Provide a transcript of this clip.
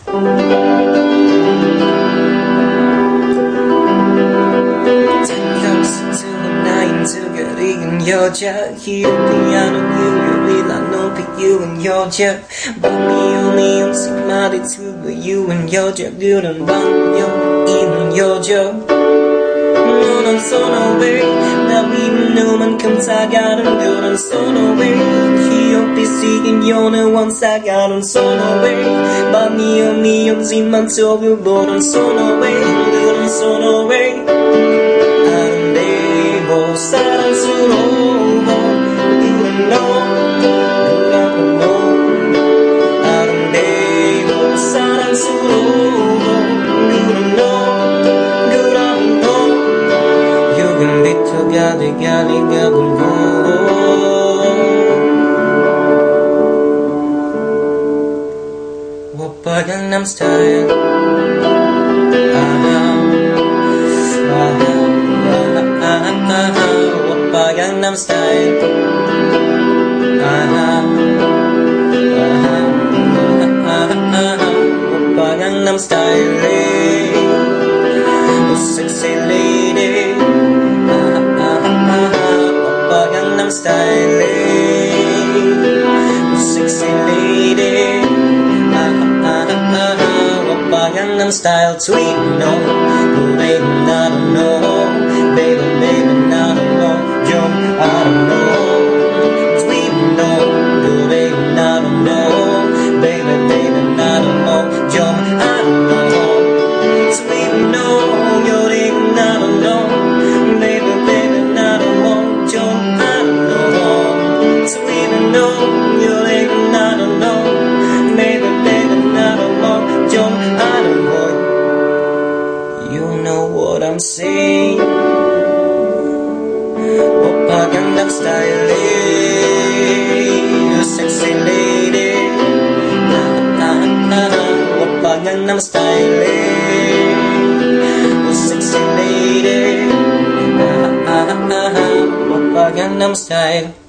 여자 기억이 안 오고 you I know pick you and 여자 밤이 오니 말이 to you and 여자 그런 밤여인 여자 너는 선호해 나 믿는 너만큼 다가는 그런 선호해 기억이 시긴 연애 원사가는 선호해 밤이 오니 없지만 저기 보는 선호해 그런 선호해 아름다워 사랑스러워 가리가 불고 오빠 강남 스타일 오빠 강남 스타일 오빠 강남 스타일 sexy lady Gangnam Style, sexy lady. Oppa Gangnam Style, sweet no, baby I don't know, baby I don't know, Jump I don't know, sweet no, baby I don't know, baby I don't know, Jump I don't know, sweet no, you're I don't know, baby I don't know, Jump. You know what I'm saying Oppa Gangnam Style sexy lady Oppa Gangnam Style sexy lady Oppa Gangnam Style